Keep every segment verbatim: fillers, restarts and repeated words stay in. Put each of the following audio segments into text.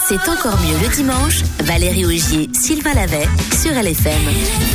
C'est encore mieux le dimanche. Valérie Augier, Sylvain Lavet sur L F M.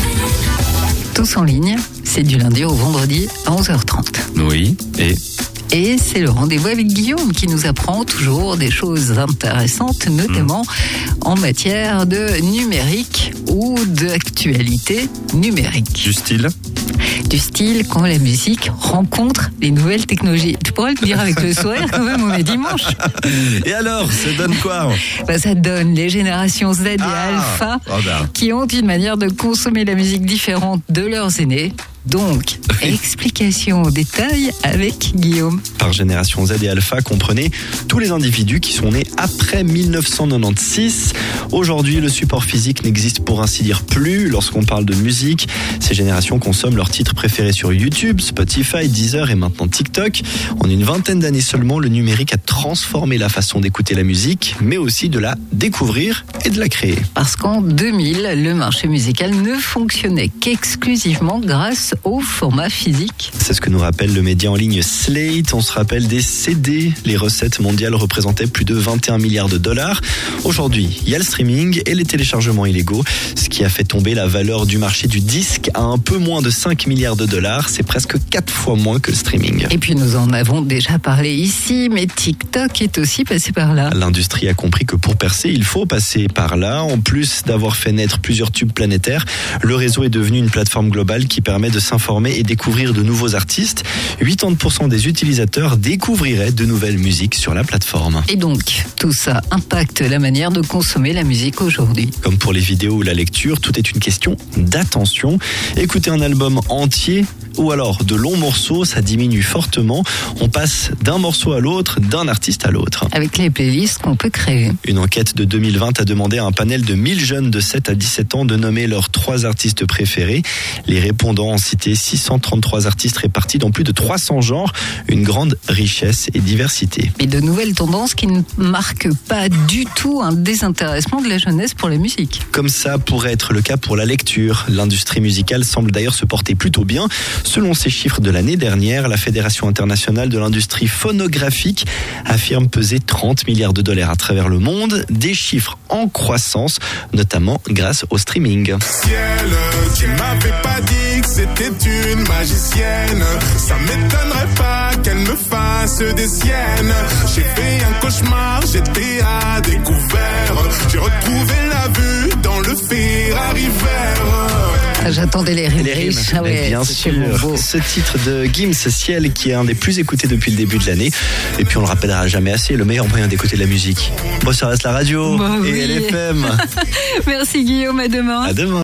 Tous en ligne, c'est du lundi au vendredi à onze heures trente. Oui, et... Et c'est le rendez-vous avec Guillaume qui nous apprend toujours des choses intéressantes, notamment mmh. en matière de numérique ou d'actualité numérique. Du style Du style quand la musique rencontre les nouvelles technologies. Tu pourrais le dire avec le sourire quand même, on est dimanche. Et alors, ça donne quoi? bah, Ça donne les générations Z et ah, Alpha oh ben. qui ont une manière de consommer la musique différente de leurs aînés. Donc, explication au détail avec Guillaume. Par génération Z et Alpha, comprenez tous les individus qui sont nés après mille neuf cent quatre-vingt-seize. Aujourd'hui, le support physique n'existe pour ainsi dire plus lorsqu'on parle de musique. Ces générations consomment leurs titres préférés sur YouTube, Spotify, Deezer et maintenant TikTok. En une vingtaine d'années seulement, le numérique a transformé la façon d'écouter la musique, mais aussi de la découvrir et de la créer. Parce qu'en deux mille, le marché musical ne fonctionnait qu'exclusivement grâce au format physique. C'est ce que nous rappelle le média en ligne Slate. On se rappelle des C D. Les recettes mondiales représentaient plus de vingt et un milliards de dollars. Aujourd'hui, il y a le streaming et les téléchargements illégaux, ce qui a fait tomber la valeur du marché du disque à un peu moins de cinq milliards de dollars. C'est presque quatre fois moins que le streaming. Et puis nous en avons déjà parlé ici, mais TikTok est aussi passé par là. L'industrie a compris que pour percer, il faut passer par là. En plus d'avoir fait naître plusieurs tubes planétaires, le réseau est devenu une plateforme globale qui permet de s'informer et découvrir de nouveaux artistes. quatre-vingt-dix pour cent des utilisateurs découvriraient de nouvelles musiques sur la plateforme. Et donc, tout ça impacte la manière de consommer la musique aujourd'hui. Comme pour les vidéos ou la lecture, tout est une question d'attention. Écouter un album entier ou alors de longs morceaux, ça diminue fortement. On passe d'un morceau à l'autre, d'un artiste à l'autre. Avec les playlists qu'on peut créer. Une enquête de deux mille vingt a demandé à un panel de mille jeunes de sept à dix-sept ans de nommer leurs trois artistes préférés. Les répondants ont cité six cent trente-trois artistes répartis dans plus de trois cents genres, une grande richesse et diversité. Et de nouvelles tendances qui ne marquent pas du tout un désintéressement de la jeunesse pour la musique. Comme ça pourrait être le cas pour la lecture. L'industrie musicale semble d'ailleurs se porter plutôt bien. Selon ces chiffres de l'année dernière, la Fédération internationale de l'industrie phonographique affirme peser trente milliards de dollars à travers le monde, des chiffres en croissance, notamment grâce au streaming. Ciel, tu m'avais pas dit que c'était une magicienne, ça m'étonnerait pas qu'elle me fasse des siennes. J'ai fait un cauchemar, j'étais à découvert, j'ai retrouvé la vue dans le Ferrari vert. Ah, j'attendais les rimes. Les rimes, ah ouais, bien sûr. Ce titre de Gims, Ciel, qui est un des plus écoutés depuis le début de l'année. Et puis on le rappellera jamais assez, le meilleur moyen d'écouter de la musique. Bon, ça reste la radio bah et oui. L F M. Merci Guillaume, à demain. À demain.